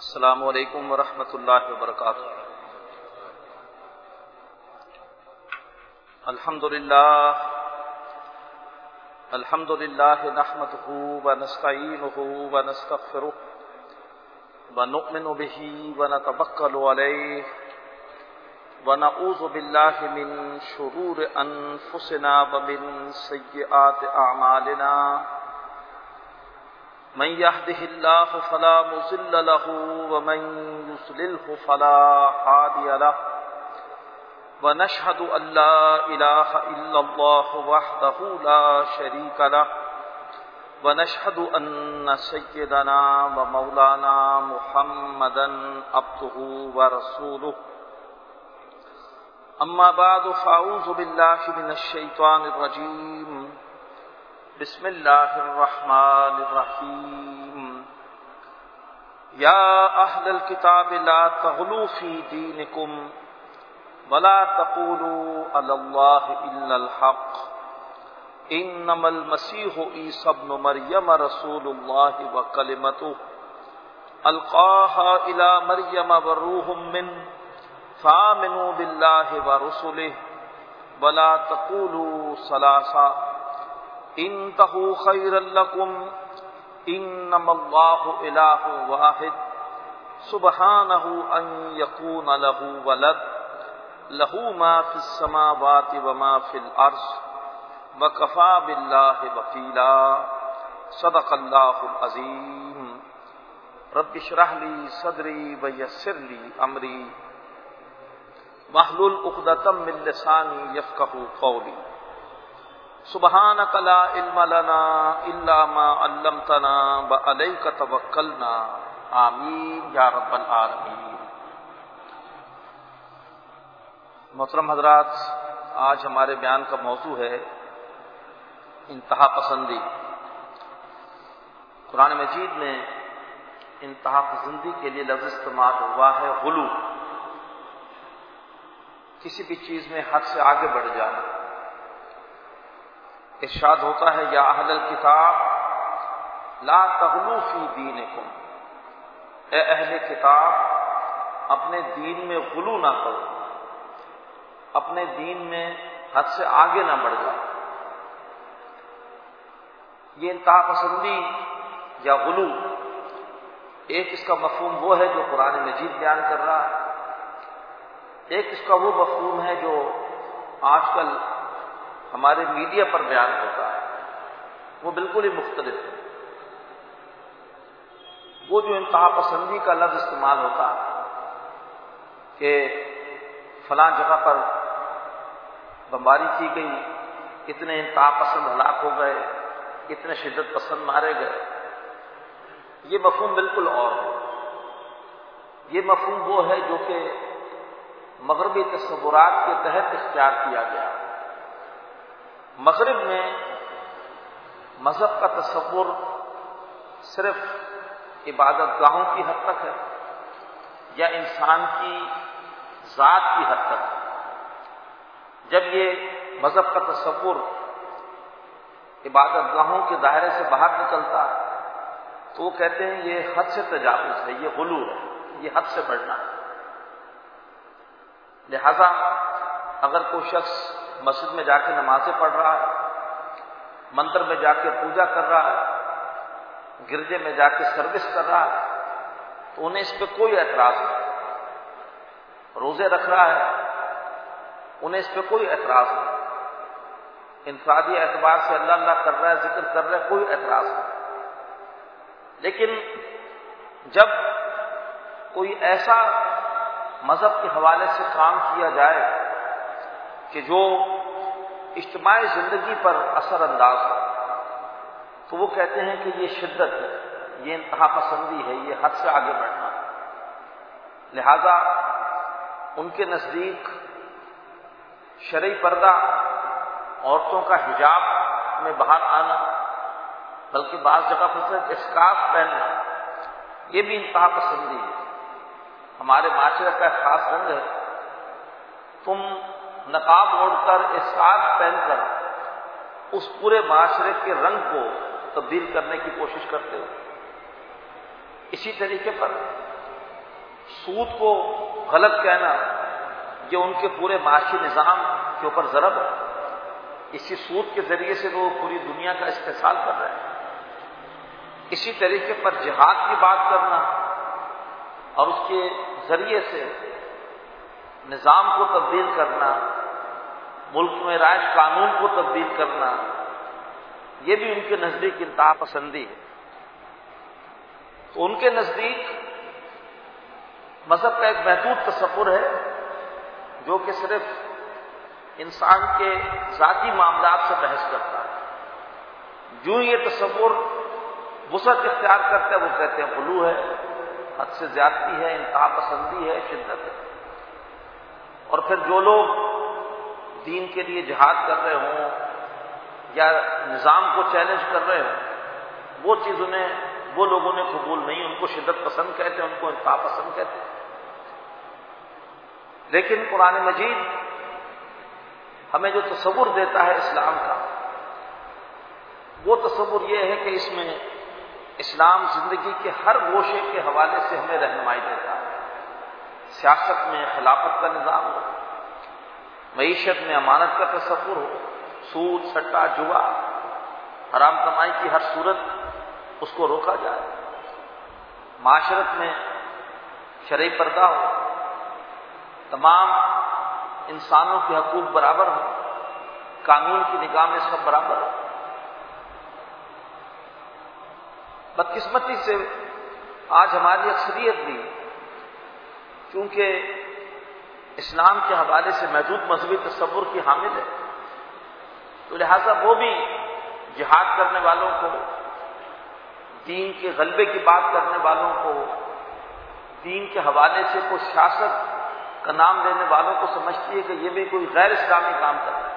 السلام علیکم ورحمۃ اللہ وبرکاتہ۔ الحمد للہ نحمده ونستعینه ونستغفره ونؤمن به ونتوکل علیہ ونعوذ باللہ من شرور انفسنا ومن سیئات اعمالنا، من يهده الله فلا مضل له ومن يضلل فلا هادي له، ونشهد أن لا إله إلا الله وحده لا شريك له، ونشهد أن سيدنا ومولانا محمدا عبده ورسوله، أما بعد فأعوذ بالله من الشيطان الرجيم، بسم اللہ الرحمن الرحیم۔ یا اہل الکتاب لا تغلوا فی دینکم ولا تقولوا علی اللہ الا الحق، انما المسیح عیسی ابن مریم رسول اللہ وکلمتہ القاها الی مریم وروح منہ فآمنوا باللہ ورسلہ ولا تقولوا ثلاثہ انتہوا خیرا لکم انما اللہ الہ واحد سبحانہ ان یکون لہ ولد لہ ما فی السماوات وما فی الارض وکفی باللہ وکیلا، صدق اللہ العظیم۔ رب اشرح لی صدری ویسر لی امری واحلل عقدۃ من لسانی یفقہوا قولی۔ سبحانک لا علم لنا الا ما علمتنا وعلیک توکلنا، آمین یا رب العالمین۔ محترم حضرات، آج ہمارے بیان کا موضوع ہے انتہا پسندی۔ قرآن مجید میں انتہا پسندی کے لیے لفظ استعمال ہوا ہے غلو، کسی بھی چیز میں حد سے آگے بڑھ جانا۔ ارشاد ہوتا ہے یا اہل الکتاب لا تغلوا فی دینکم، اے اہل کتاب اپنے دین میں غلو نہ کرو، اپنے دین میں حد سے آگے نہ بڑھ جاؤ۔ یہ انتہا پسندی یا غلو، ایک اس کا مفہوم وہ ہے جو قرآن مجید بیان کر رہا ہے، ایک اس کا وہ مفہوم ہے جو آج کل ہمارے میڈیا پر بیان ہوتا ہے، وہ بالکل ہی مختلف ہے۔ وہ جو انتہا پسندی کا لفظ استعمال ہوتا ہے کہ فلاں جگہ پر بمباری کی گئی، اتنے انتہا پسند ہلاک ہو گئے، اتنے شدت پسند مارے گئے، یہ مفہوم بالکل اور ہے۔ یہ مفہوم وہ ہے جو کہ مغربی تصورات کے تحت اختیار کیا گیا۔ مغرب میں مذہب کا تصور صرف عبادت گاہوں کی حد تک ہے یا انسان کی ذات کی حد تک ہے۔ جب یہ مذہب کا تصور عبادت گاہوں کے دائرے سے باہر نکلتا ہے تو وہ کہتے ہیں یہ حد سے تجاوز ہے، یہ غلو ہے، یہ حد سے بڑھنا ہے۔ لہذا اگر کوئی شخص مسجد میں جا کے نمازیں پڑھ رہا ہے، مندر میں جا کے پوجا کر رہا ہے، گرجے میں جا کے سروس کر رہا ہے، تو انہیں اس پہ کوئی اعتراض نہیں۔ روزے رکھ رہا ہے، انہیں اس پہ کوئی اعتراض نہیں۔ انفرادی اعتبار سے اللہ اللہ کر رہا ہے، ذکر کر رہا ہے، کوئی اعتراض نہیں۔ لیکن جب کوئی ایسا مذہب کے حوالے سے کام کیا جائے کہ جو اجتماعی زندگی پر اثر انداز ہو تو وہ کہتے ہیں کہ یہ شدت ہے، یہ انتہا پسندی ہے، یہ حد سے آگے بڑھنا ہے۔ لہذا ان کے نزدیک شرعی پردہ، عورتوں کا حجاب میں باہر آنا، بلکہ بعض جگہ پر صرف اسکارف پہننا، یہ بھی انتہا پسندی ہے۔ ہمارے معاشرے کا ایک خاص رنگ ہے، تم نقاب اوڑھ کر اسکارف پہن کر اس پورے معاشرے کے رنگ کو تبدیل کرنے کی کوشش کرتے ہو۔ اسی طریقے پر سود کو غلط کہنا یہ ان کے پورے معاشی نظام کے اوپر ضرب ہے. اسی سود کے ذریعے سے وہ پوری دنیا کا استحصال کر رہے ہیں. اسی طریقے پر جہاد کی بات کرنا اور اس کے ذریعے سے نظام کو تبدیل کرنا، ملک میں رائج قانون کو تبدیل کرنا، یہ بھی ان کے نزدیک انتہا پسندی ہے. تو ان کے نزدیک مذہب کا ایک محدود تصور ہے جو کہ صرف انسان کے ذاتی معاملات سے بحث کرتا ہے. جو یہ تصور وسعت اختیار کرتا ہے وہ کہتے ہیں غلو ہے، حد سے زیادتی ہے، انتہا پسندی ہے، شدت ہے. اور پھر جو لوگ دین کے لیے جہاد کر رہے ہوں یا نظام کو چیلنج کر رہے ہوں وہ چیز وہ لوگوں نے قبول نہیں، ان کو شدت پسند کہتے ہیں، ان کو انتہا پسند کہتے ہیں. لیکن قرآن مجید ہمیں جو تصور دیتا ہے اسلام کا، وہ تصور یہ ہے کہ اس میں اسلام زندگی کے ہر گوشے کے حوالے سے ہمیں رہنمائی دیتا ہے. سیاست میں خلافت کا نظام ہو، معیشت میں امانت کا تصور ہو، سود، سٹا، جوا، حرام کمائی کی ہر صورت اس کو روکا جائے، معاشرت میں شرعی پردہ ہو، تمام انسانوں کے حقوق برابر ہوں، قانون کی نگاہ میں سب برابر ہو. بدقسمتی سے آج ہماری اکثریت بھی چونکہ اسلام کے حوالے سے محدود مذہبی تصور کی حامل ہے، تو لہذا وہ بھی جہاد کرنے والوں کو، دین کے غلبے کی بات کرنے والوں کو، دین کے حوالے سے کوئی سیاست کا نام لینے والوں کو سمجھتی ہے کہ یہ بھی کوئی غیر اسلامی کام کر رہا ہے.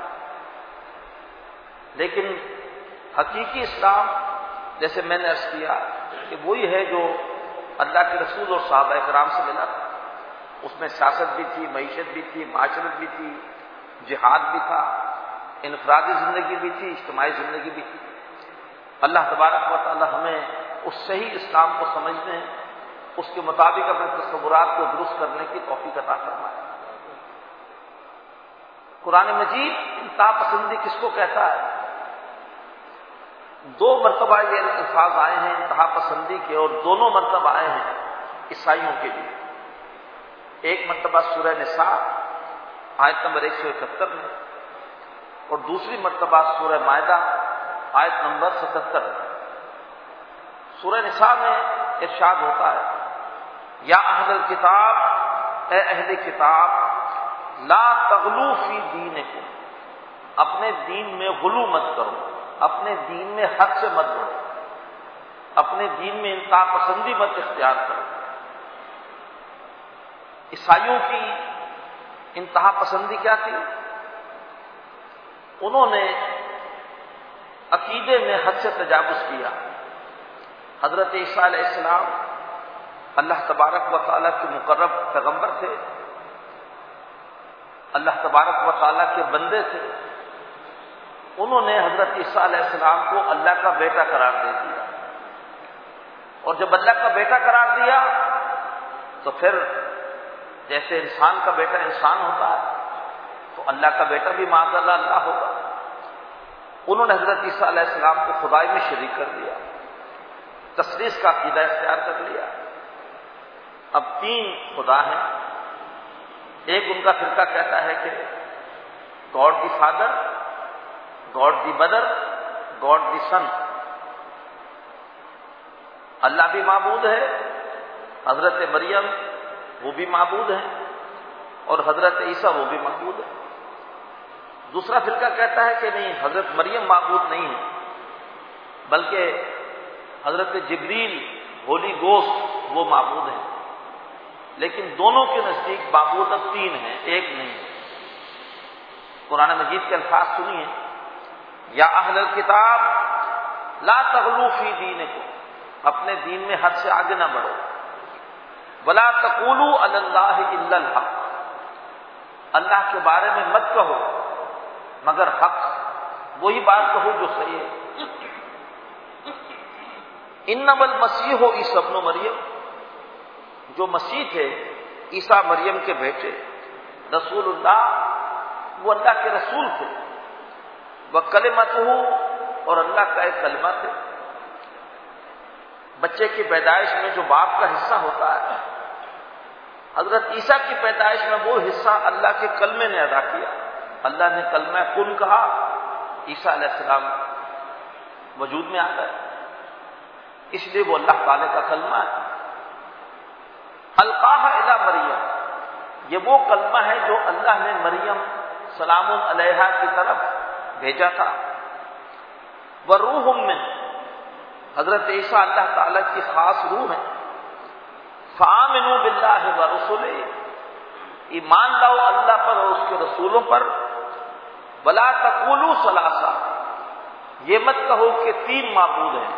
لیکن حقیقی اسلام جیسے میں نے عرض کیا کہ وہی ہے جو اللہ کے رسول اور صحابہ کرام سے ملا تھا. اس میں سیاست بھی تھی، معیشت بھی تھی، معاشرت بھی تھی، جہاد بھی تھا، انفرادی زندگی بھی تھی، اجتماعی زندگی بھی تھی. اللہ تبارک و تعالی ہمیں اس صحیح اسلام کو سمجھنے، اس کے مطابق اپنے تصورات کو درست کرنے کی توفیق عطا فرمائے. قرآن مجید انتہا پسندی کس کو کہتا ہے؟ 2 مرتبہ یہ الفاظ آئے ہیں انتہا پسندی کے، اور دونوں مرتبہ آئے ہیں عیسائیوں کے لیے. ایک مرتبہ سورہ نساء آیت نمبر 171 میں، اور دوسری مرتبہ سورہ مائدہ آیت نمبر 77 میں. سورہ نساء میں ارشاد ہوتا ہے، یا اہل الکتاب، اے اہل کتاب، لا تغلو فی دینکم، اپنے دین میں غلو مت کرو، اپنے دین میں حد سے مت بڑھو، اپنے دین میں انتہا پسندی مت اختیار کرو. عیسائیوں کی انتہا پسندی کیا تھی؟ انہوں نے عقیدے میں حد سے تجاوز کیا. حضرت عیسیٰ علیہ السلام اللہ تبارک و تعالیٰ کے مقرب پیغمبر تھے، اللہ تبارک و تعالیٰ کے بندے تھے. انہوں نے حضرت عیسیٰ علیہ السلام کو اللہ کا بیٹا قرار دے دیا، اور جب اللہ کا بیٹا قرار دیا تو پھر جیسے انسان کا بیٹا انسان ہوتا ہے تو اللہ کا بیٹا بھی معاذ اللہ ہوگا. انہوں نے حضرت عیسیٰ علیہ السلام کو خدائی میں شریک کر دیا، تثلیث کا عقیدہ اختیار کر لیا. اب 3 خدا ہیں. ایک ان کا فرقہ کہتا ہے کہ God the father, God the mother, God the sun. اللہ بھی معبود ہے، حضرت مریم وہ بھی معبود ہیں، اور حضرت عیسیٰ وہ بھی معبود ہے. دوسرا فرقہ کہتا ہے کہ نہیں، حضرت مریم معبود نہیں ہے، بلکہ حضرت جبریل، ہولی گوسٹ وہ معبود ہیں. لیکن دونوں کے نزدیک معبود اب 3 ہیں، ایک نہیں. قرآن مجید کے الفاظ سنیے، یا اہل الکتاب لا تغلو فی دینکم، اپنے دین میں حد سے آگے نہ بڑھو. ولا تقولوا علی اللہ الا الحق، اللہ کے بارے میں مت کہو مگر حق، وہی بات کہو جو صحیح ہے. انما المسیح عیسی ابن مریم، جو مسیح تھے عیسیٰ مریم کے بیٹے رسول اللہ، وہ اللہ کے رسول تھے، وکلمتہ، اور اللہ کا ایک کلمہ تھے۔ بچے کی پیدائش میں جو باپ کا حصہ ہوتا ہے، حضرت عیسیٰ کی پیدائش میں وہ حصہ اللہ کے کلمے نے ادا کیا۔ اللہ نے کلمہ کن کہا، عیسیٰ علیہ السلام وجود میں آ گئے، اس لیے وہ اللہ تعالی کا کلمہ ہے۔ القاہ الی مریم، یہ وہ کلمہ ہے جو اللہ نے مریم سلام علیہا کی طرف بھیجا تھا۔ وروح من، حضرت عیسیٰ اللہ تعالی کی خاص روح ہے۔ فآمنوا باللہ ورسلہ، ایمان لاؤ اللہ پر اور اس کے رسولوں پر۔ ولا تقولوا ثلاثہ، یہ مت کہو کہ تین معبود ہیں۔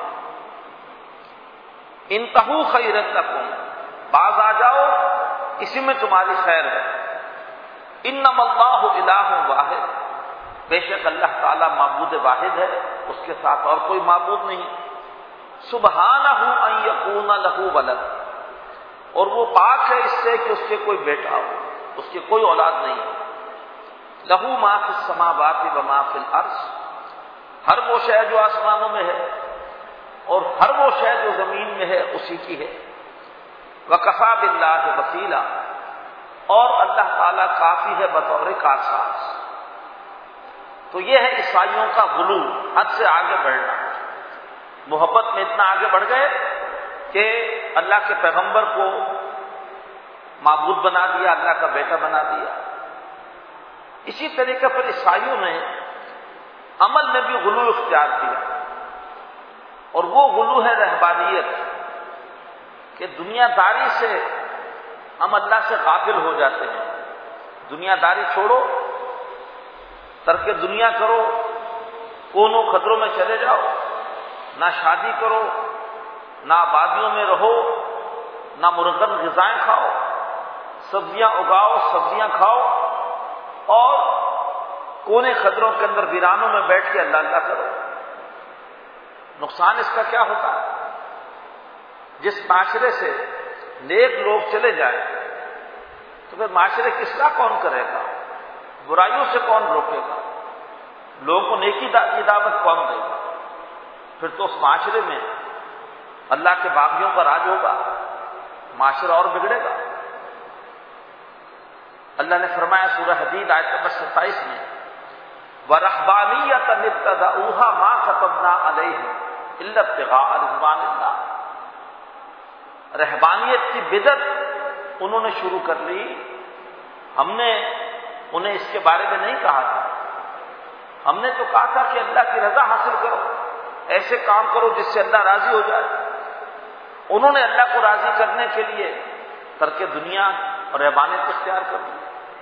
انتہوا خیرا لکم، باز آ جاؤ، اسی میں تمہاری خیر ہے۔ انما اللہ الہ واحد، بے شک اللہ تعالی معبود واحد ہے، اس کے ساتھ اور کوئی معبود نہیں۔ سبحانہ ان یکون لہ ولد، اور وہ پاک ہے اس سے کہ اس کے کوئی بیٹا ہو، اس کی کوئی اولاد نہیں۔ لہ ما فی السماوات و ما فی الارض، ہر وہ شے جو آسمانوں میں ہے اور ہر وہ شے جو زمین میں ہے اسی کی ہے۔ وکفی باللہ وکیلا، اور اللہ تعالیٰ کافی ہے بطور کارساز۔ تو یہ ہے عیسائیوں کا غلو، حد سے آگے بڑھنا۔ محبت میں اتنا آگے بڑھ گئے کہ اللہ کے پیغمبر کو معبود بنا دیا، اللہ کا بیٹا بنا دیا۔ اسی طریقے پر عیسائیوں نے عمل میں بھی غلو اختیار کیا، اور وہ غلو ہے رہبانیت، کہ دنیا داری سے ہم اللہ سے غافل ہو جاتے ہیں۔ دنیا داری چھوڑو، ترک دنیا کرو، کونوں خطروں میں چلے جاؤ، نہ شادی کرو، نہ آبادیوں میں رہو، نہ مرغن غذائیں کھاؤ، سبزیاں اگاؤ، سبزیاں کھاؤ، اور کونے خطروں کے اندر ویرانوں میں بیٹھ کے اللہ اللہ کرو۔ نقصان اس کا کیا ہوتا ہے؟ جس معاشرے سے نیک لوگ چلے جائیں تو پھر معاشرے کی اصلاح کون کرے گا؟ برائیوں سے کون روکے گا؟ لوگوں کو نیکی کی دعوت کون دے گا؟ پھر تو اس معاشرے میں اللہ کے باغیوں کا راج ہوگا، معاشرہ اور بگڑے گا۔ اللہ نے فرمایا سورہ حدید آیت نمبر 27 میں، وَرَهْبَانِيَّةً ابْتَدَعُوهَا مَا كَتَبْنَا عَلَيْهِمْ إِلَّا ابْتِغَاءَ رِضْوَانِ اللَّهِ، رہبانیت کی بدعت انہوں نے شروع کر لی، ہم نے انہیں اس کے بارے میں نہیں کہا تھا۔ ہم نے تو کہا تھا کہ اللہ کی رضا حاصل کرو، ایسے کام کرو جس سے اللہ راضی ہو جائے۔ انہوں نے اللہ کو راضی کرنے کے لیے ترک دنیا اور رہبانیت اختیار کر لی۔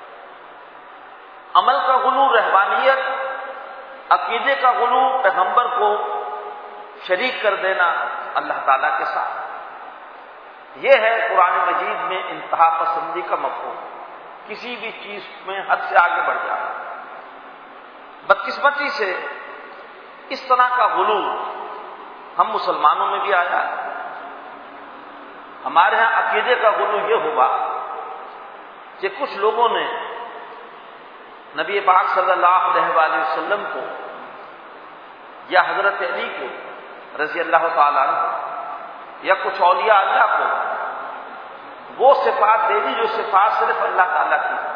عمل کا غلو رہبانیت، عقیدے کا غلو پیغمبر کو شریک کر دینا اللہ تعالیٰ کے ساتھ، یہ ہے قرآن مجید میں انتہا پسندی کا مفہوم، کسی بھی چیز میں حد سے آگے بڑھ جانا۔ بدقسمتی سے اس طرح کا غلو ہم مسلمانوں میں بھی آیا ہے۔ ہمارے ہاں عقیدے کا غلو یہ ہوا کہ کچھ لوگوں نے نبی پاک صلی اللہ علیہ وآلہ وسلم کو یا حضرت علی کو رضی اللہ تعالیٰ عنہ یا کچھ اولیاء اللہ کو وہ صفات دے دی جو صفات صرف اللہ تعالیٰ کی ہے۔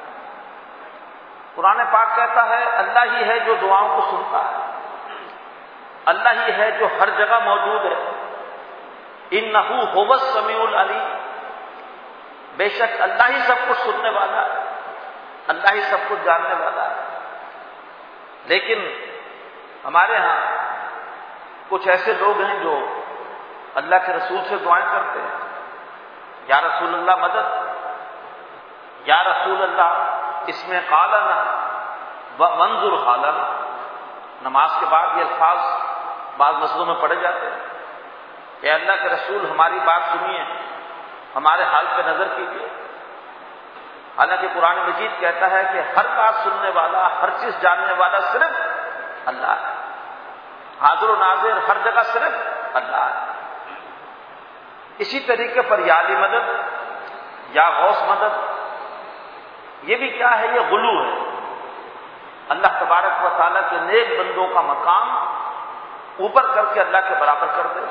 قرآن پاک کہتا ہے اللہ ہی ہے جو دعاؤں کو سنتا ہے، اللہ ہی ہے جو ہر جگہ موجود ہے، انہ هو السمیع العلیم، بے شک اللہ ہی سب کچھ سننے والا ہے، اللہ ہی سب کچھ جاننے والا ہے۔ لیکن ہمارے ہاں کچھ ایسے لوگ ہیں جو اللہ کے رسول سے دعائیں کرتے ہیں، یا رسول اللہ مدد، یا رسول اللہ اس میں قالنا وانظر حالنا۔ نماز کے بعد یہ الفاظ بعض مسجدوں میں پڑھے جاتے ہیں کہ اللہ کے رسول ہماری بات سنیے، ہمارے حال پہ نظر کیجیے۔ حالانکہ قرآن مجید کہتا ہے کہ ہر بات سننے والا، ہر چیز جاننے والا صرف اللہ ہے، حاضر و ناظر ہر جگہ صرف اللہ ہے۔ اسی طریقے پر یا علی مدد، یا غوث مدد، یہ بھی کیا ہے؟ یہ غلو ہے۔ اللہ تبارک و تعالیٰ کے نیک بندوں کا مقام اوپر کر کے اللہ کے برابر کر دے۔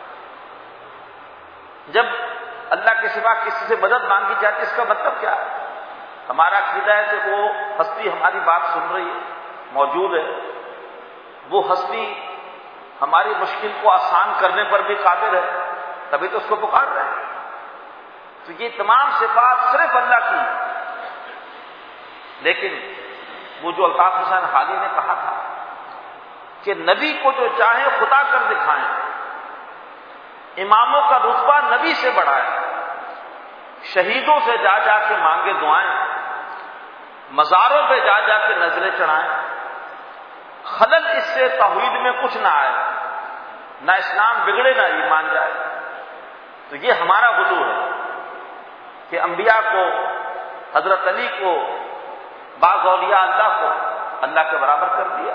جب اللہ کے سوا کسی سے مدد مانگی جاتی ہے، اس کا مطلب کیا ہے؟ ہمارا عقیدہ ہے کہ وہ ہستی ہماری بات سن رہی ہے، موجود ہے، وہ ہستی ہماری مشکل کو آسان کرنے پر بھی قادر ہے، تبھی تو اس کو پکار رہے ہیں۔ تو یہ تمام صفات صرف اللہ کی ہیں۔ لیکن وہ جو الطاف حسین حالی نے کہا تھا کہ نبی کو جو چاہے خدا کر دکھائیں، اماموں کا رتبہ نبی سے بڑھائیں، شہیدوں سے جا جا کے مانگے دعائیں، مزاروں پہ جا جا کے نظریں چڑھائیں، خلل اس سے توحید میں کچھ نہ آئے، نہ اسلام بگڑے نہ ایمان جائے۔ تو یہ ہمارا غلو ہے کہ انبیاء کو، حضرت علی کو، بعض اولیاء اللہ کو اللہ کے برابر کر دیا۔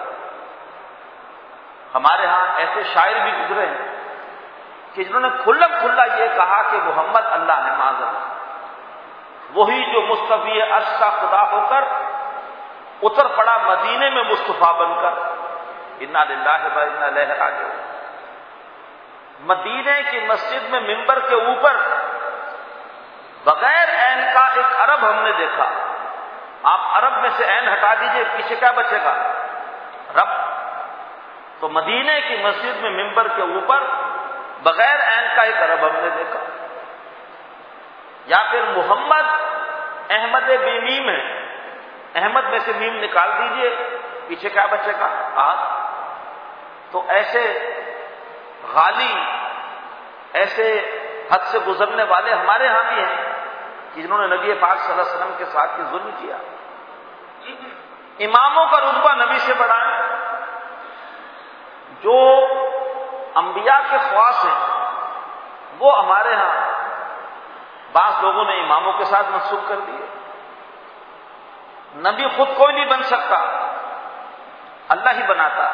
ہمارے ہاں ایسے شاعر بھی گزرے ہیں کہ جنہوں نے کھلم کھلا یہ کہا کہ محمد اللہ ہے، معاذ اللہ، وہی جو مصطفی عرش کا خدا ہو کر اتر پڑا مدینے میں مصطفیٰ بن کر، انا للہ و انا الیہ راجعون۔ مدینے کی مسجد میں منبر کے اوپر بغیر عین کا ایک عرب ہم نے دیکھا۔ آپ عرب میں سے عین ہٹا دیجئے، پیچھے کیا بچے گا؟ رب۔ تو مدینے کی مسجد میں منبر کے اوپر بغیر عین کا ایک عرب ہم نے دیکھا۔ یا پھر محمد احمد بے میم ہے، احمد میں سے میم نکال دیجئے، پیچھے کیا بچے گا؟ آج۔ تو ایسے غالی، ایسے حد سے گزرنے والے ہمارے ہاں بھی ہیں کہ جنہوں نے نبی پاک صلی اللہ علیہ وسلم کے ساتھ یہ ظلم کیا۔ اماموں کا رتبہ نبی سے بڑھائیں۔ جو انبیاء کے خواص ہیں وہ ہمارے ہاں بعض لوگوں نے اماموں کے ساتھ منسوخ کر دیے۔ نبی خود کوئی نہیں بن سکتا، اللہ ہی بناتا۔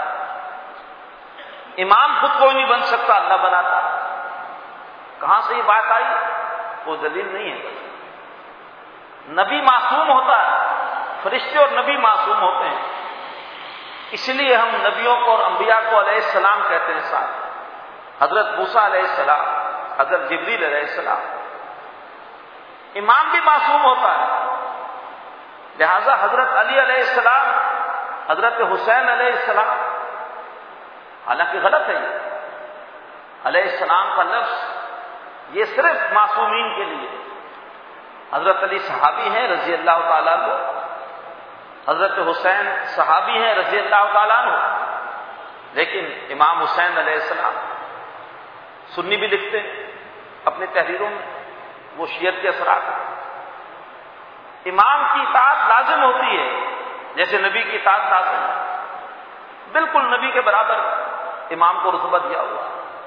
امام خود کوئی نہیں بن سکتا، اللہ بناتا۔ کہاں سے یہ بات آئی؟ وہ دلیل نہیں ہے۔ نبی معصوم ہوتا ہے، فرشتے اور نبی معصوم ہوتے ہیں، اس لیے ہم نبیوں کو اور انبیاء کو علیہ السلام کہتے ہیں ساتھ۔ حضرت موسیٰ علیہ السلام، حضرت جبریل علیہ السلام۔ امام بھی معصوم ہوتا ہے، لہذا حضرت علی علیہ السلام، حضرت حسین علیہ السلام، حالانکہ غلط ہے یہ، علیہ السلام کا لفظ یہ صرف معصومین کے لیے۔ حضرت علی صحابی ہیں رضی اللہ تعالیٰ عنہ، حضرت حسین صحابی ہیں رضی اللہ تعالیٰ عنہ، لیکن امام حسین علیہ السلام سنی بھی لکھتے ہیں اپنی تحریروں میں، وہ شیعت کے اثرات ہیں۔ امام کی اطاعت لازم ہوتی ہے جیسے نبی کی اطاعت لازم ہے، بالکل نبی کے برابر امام کو رتبہ دیا ہوا۔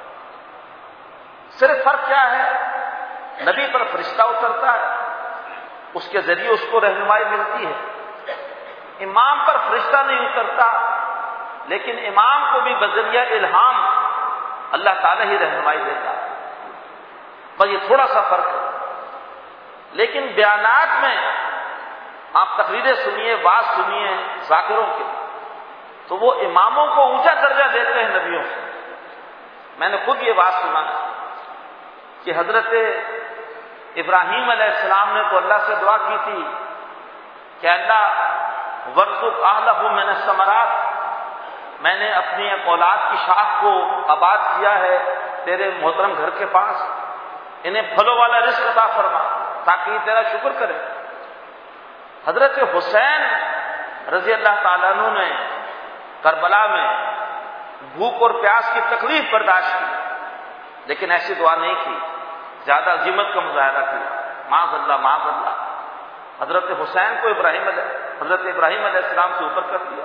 صرف فرق کیا ہے؟ نبی پر فرشتہ اترتا ہے، اس کے ذریعے اس کو رہنمائی ملتی ہے۔ امام پر فرشتہ نہیں اترتا، لیکن امام کو بھی بذریعہ الہام اللہ تعالیٰ ہی رہنمائی دیتا ہے۔ پر یہ تھوڑا سا فرق ہے، لیکن بیانات میں آپ تقریریں سنیے، بات سنیے ذاکروں کے، تو وہ اماموں کو اونچا درجہ دیتے ہیں نبیوں سے۔ میں نے خود یہ بات سنا کہ حضرت ابراہیم علیہ السلام نے تو اللہ سے دعا کی تھی کہ اللہ وارزق اہلہ من الثمرات، میں نے اپنی اولاد کی شاخ کو آباد کیا ہے تیرے محترم گھر کے پاس، انہیں پھلوں والا رزق عطا فرما تاکہ یہ تیرا شکر کرے۔ حضرت حسین رضی اللہ تعالیٰ عنہ نے کربلا میں بھوک اور پیاس کی تکلیف برداشت کی، لیکن ایسی دعا نہیں کی، زیادہ عظمت کا مظاہرہ کیا، معاذ اللہ معاذ اللہ۔ حضرت حسین کو حضرت ابراہیم علیہ السلام سے اوپر کر دیا۔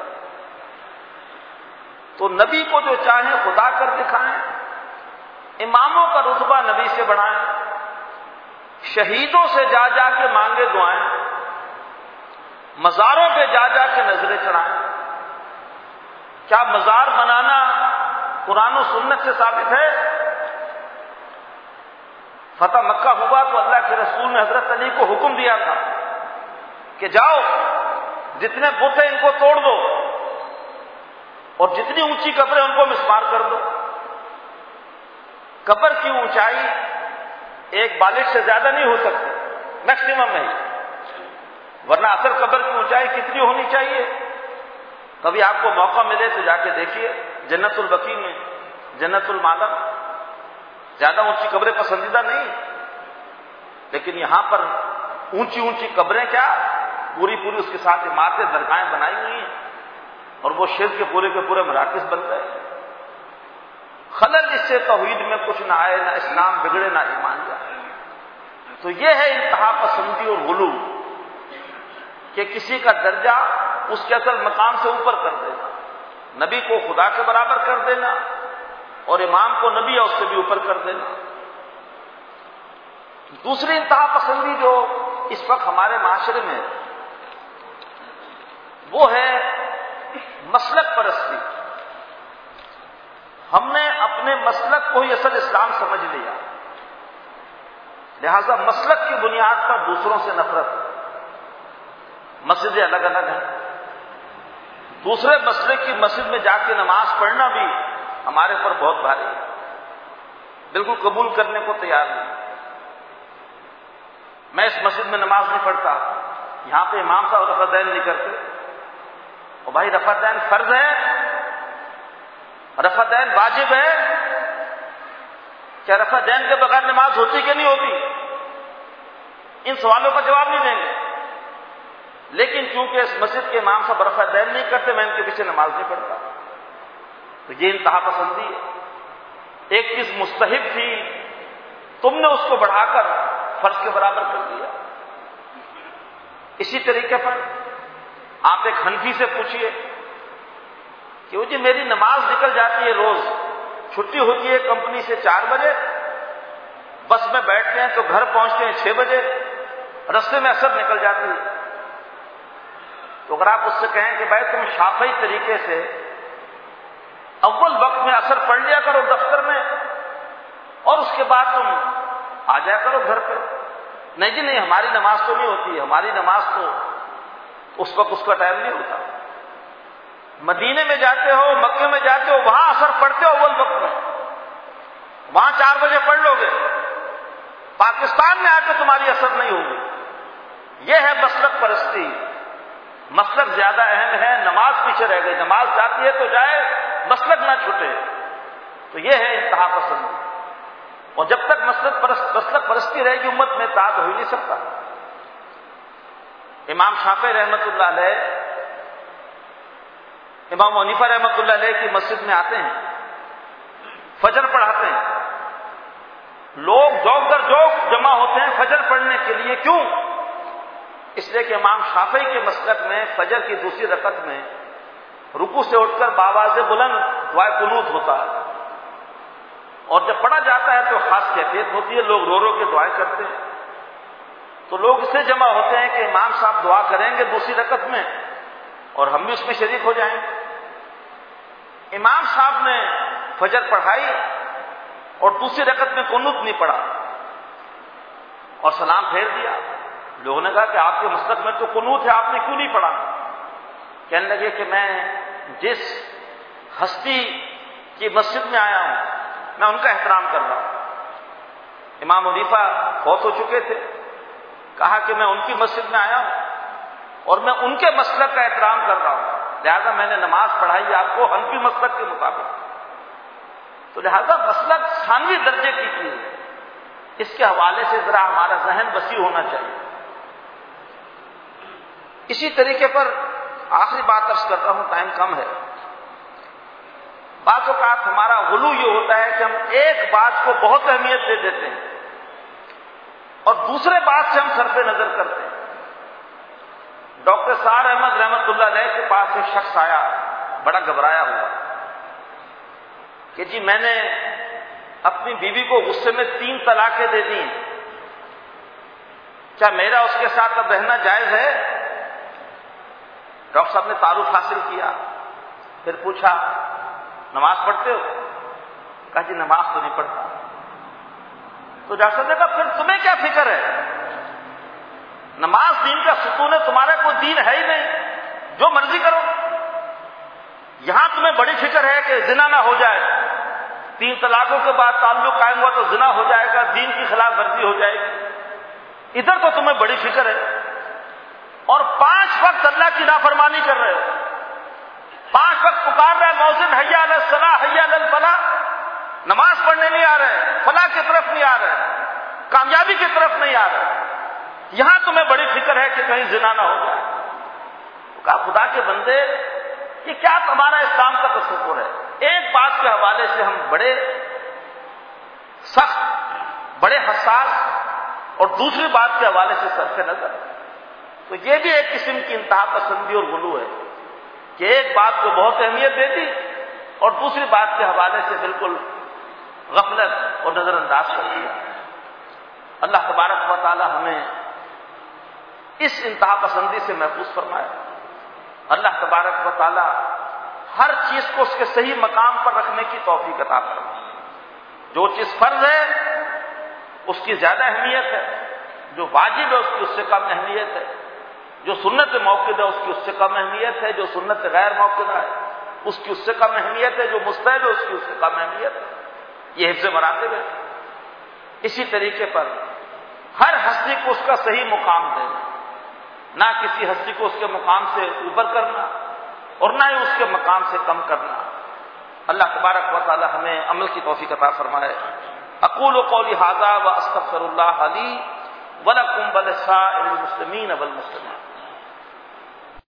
تو نبی کو جو چاہیں خدا کر دکھائیں، اماموں کا رتبہ نبی سے بڑھائیں، شہیدوں سے جا جا کے مانگے دعائیں، مزاروں پہ جا جا کے نظریں چڑھائیں۔ کیا مزار بنانا قرآن و سنت سے ثابت ہے؟ فتح مکہ ہوا تو اللہ کے رسول نے حضرت علی کو حکم دیا تھا کہ جاؤ جتنے بت ہیں ان کو توڑ دو اور جتنی اونچی قبریں ان کو مسمار کر دو. قبر کی اونچائی ایک بالش سے زیادہ نہیں ہو سکتی, میکسیمم نہیں, ورنہ اصل قبر کی اونچائی کتنی ہونی چاہیے؟ کبھی آپ کو موقع ملے تو جا کے دیکھیے جنت البقیع میں, جنت المعدن, زیادہ اونچی قبریں پسندیدہ نہیں, لیکن یہاں پر اونچی اونچی قبریں کیا, پوری پوری اس کے ساتھ عمارتیں درگاہیں بنائی ہوئی ہیں, اور وہ شرک کے پورے مراکز بن گئے. خلل اس سے توحید میں کچھ نہ آئے, نہ اسلام بگڑے نہ ایمان جائے. تو یہ ہے انتہا پسندی اور غلو, کہ کسی کا درجہ اس کے اصل مقام سے اوپر کر دینا, نبی کو خدا کے برابر کر دینا اور امام کو نبی یا اس سے بھی اوپر کر دینا. دوسری انتہا پسندی جو اس وقت ہمارے معاشرے میں وہ ہے مسلک پرستی. ہم نے اپنے مسلک کو ہی اصل اسلام سمجھ لیا, لہذا مسلک کی بنیاد پر دوسروں سے نفرت. مسجدیں الگ الگ ہیں, دوسرے مسلک کی مسجد میں جا کے نماز پڑھنا بھی ہمارے پر بہت بھاری ہے, بالکل قبول کرنے کو تیار نہیں. میں اس مسجد میں نماز نہیں پڑھتا, یہاں پہ امام صاحب رفع دین نہیں کرتے. اور بھائی رفع دین فرض ہے, رفع دین واجب ہے, کیا رفع دین کے بغیر نماز ہوتی کہ نہیں ہوتی؟ ان سوالوں کا جواب نہیں دیں گے. لیکن چونکہ اس مسجد کے امام صاحب رفع دین نہیں کرتے, میں ان کے پیچھے نماز نہیں پڑھتا. تو یہ انتہا پسندی ہے. ایک چیز مستحب تھی, تم نے اس کو بڑھا کر فرض کے برابر کر دیا. اسی طریقے پر آپ ایک حنفی سے پوچھئے کہ وہ جی میری نماز نکل جاتی ہے, روز چھٹی ہوتی ہے کمپنی سے 4 بجے, بس میں بیٹھتے ہیں تو گھر پہنچتے ہیں 6 بجے, رستے میں عصر نکل جاتی ہے. تو اگر آپ اس سے کہیں کہ بھائی تم شافعی طریقے سے اول وقت میں عصر پڑھ لیا کرو دفتر میں, اور اس کے بعد تم آ جایا کرو گھر پہ. نہیں جی نہیں, ہماری نماز تو نہیں ہوتی, ہماری نماز تو اس وقت اس کا ٹائم نہیں ہوتا. مدینے میں جاتے ہو, مکے میں جاتے ہو, وہاں عصر پڑھتے ہو اول وقت میں, وہاں 4 بجے پڑھ لو گے. پاکستان میں آ کے تمہاری عصر نہیں ہوگی. یہ ہے مسلک پرستی. مسلک زیادہ اہم ہے, نماز پیچھے رہ گئی. نماز جاتی ہے تو جائے, مسلک نہ چھوٹے. تو یہ ہے انتہا پسندی. اور جب تک مسلک پرستی رہے گی امت میں اتحاد ہو ہی نہیں سکتا. امام شافعی رحمۃ اللہ علیہ, امام حنیفہ رحمۃ اللہ علیہ کی مسجد میں آتے ہیں, فجر پڑھاتے ہیں. لوگ جوک در جوک جمع ہوتے ہیں فجر پڑھنے کے لیے. کیوں؟ اس لیے کہ امام شافعی کے مسلک میں فجر کی دوسری رکعت میں رکوع سے اٹھ کر بآواز بلند دعائے قنوت ہوتا ہے, اور جب پڑھا جاتا ہے تو خاص کیفیت ہوتی ہے, لوگ رو رو کے دعائیں کرتے ہیں. تو لوگ اس سے جمع ہوتے ہیں کہ امام صاحب دعا کریں گے دوسری رکعت میں اور ہم بھی اس میں شریک ہو جائیں گے. امام صاحب نے فجر پڑھائی اور دوسری رکعت میں قنوت نہیں پڑھا اور سلام پھیر دیا. لوگوں نے کہا کہ آپ کے مسلک میں تو قنوت ہے, آپ نے کیوں نہیں پڑھا؟ کہنے لگے کہ میں جس ہستی کی مسجد میں آیا ہوں میں ان کا احترام کر رہا ہوں. امام حنیفہ فوت ہو چکے تھے. کہا کہ میں ان کی مسجد میں آیا ہوں اور میں ان کے مسلک کا احترام کر رہا ہوں, لہذا میں نے نماز پڑھائی آپ کو حنفی مسلک کے مطابق. تو لہذا مسلک ثانوی درجے کی چیز ہے. اس کے حوالے سے ذرا ہمارا ذہن وسیع ہونا چاہیے. اسی طریقے پر آخری بات عرض کرتا ہوں, ٹائم کم ہے. بعض اوقات ہمارا غلو یہ ہوتا ہے کہ ہم ایک بات کو بہت اہمیت دے دیتے ہیں اور دوسرے بات سے ہم صرف نظر کرتے ہیں. ڈاکٹر سعد احمد رحمۃ اللہ علیہ کے پاس ایک شخص آیا, بڑا گھبرایا ہوا کہ جی میں نے اپنی بیوی کو غصے میں 3 طلاقیں دے دی, کیا میرا اس کے ساتھ اب رہنا جائز ہے؟ ڈاکٹر صاحب نے تعارف حاصل کیا, پھر پوچھا نماز پڑھتے ہو؟ کہا جی نماز تو نہیں پڑھتا. تو جا سکتے گا پھر تمہیں کیا فکر ہے؟ نماز دین کا ستون ہے، تمہارا کوئی دین ہے ہی نہیں، جو مرضی کرو۔ یہاں تمہیں بڑی فکر ہے کہ زنا نہ ہو جائے، 3 طلاقوں کے بعد تعلق قائم ہوا تو زنا ہو جائے گا، دین کی خلاف ورزی ہو جائے گی، ادھر تو تمہیں بڑی فکر ہے۔ اور 5 وقت اللہ کی نافرمانی کر رہے ہو، 5 وقت پکار رہے مؤذن حی علی الصلاۃ حی علی الفلاح، نماز پڑھنے نہیں آ رہے، فلاح کی طرف نہیں آ رہے، کامیابی کی طرف نہیں آ رہے، یہاں تمہیں بڑی فکر ہے کہ کہیں زنا نہ ہو جائے۔ تو کہا خدا کے بندے یہ کیا تمہارا اسلام کا تصور ہے؟ ایک بات کے حوالے سے ہم بڑے سخت، بڑے حساس، اور دوسری بات کے حوالے سے صرف نظر۔ تو یہ بھی ایک قسم کی انتہا پسندی اور غلو ہے کہ ایک بات کو بہت اہمیت دے دی اور دوسری بات کے حوالے سے بالکل غفلت اور نظر انداز کر دیا۔ اللہ تبارک و تعالی ہمیں اس انتہا پسندی سے محفوظ فرمائے۔ اللہ تبارک و تعالی ہر چیز کو اس کے صحیح مقام پر رکھنے کی توفیق عطا فرمائے۔ جو چیز فرض ہے اس کی زیادہ اہمیت ہے، جو واجب ہے اس کی اس سے کم اہمیت ہے، جو سنت موقدہ ہے اس کی اس سے کم اہمیت ہے، جو سنت غیر موقدہ ہے اس کی اس سے کم اہمیت ہے، جو مستحب ہے اس کی اس سے کم اہمیت ہے۔ یہ حفظ مراتب ہے۔ اسی طریقے پر ہر ہستی کو اس کا صحیح مقام دینا، نہ کسی ہستی کو اس کے مقام سے اوپر کرنا اور نہ ہی اس کے مقام سے کم کرنا۔ اللہ تبارک و تعالی ہمیں عمل کی توفیق عطا فرمائے۔ اقول قولی ھذا واستغفر اللہ لی ولکم ولسائر المسلمین والمسلمات۔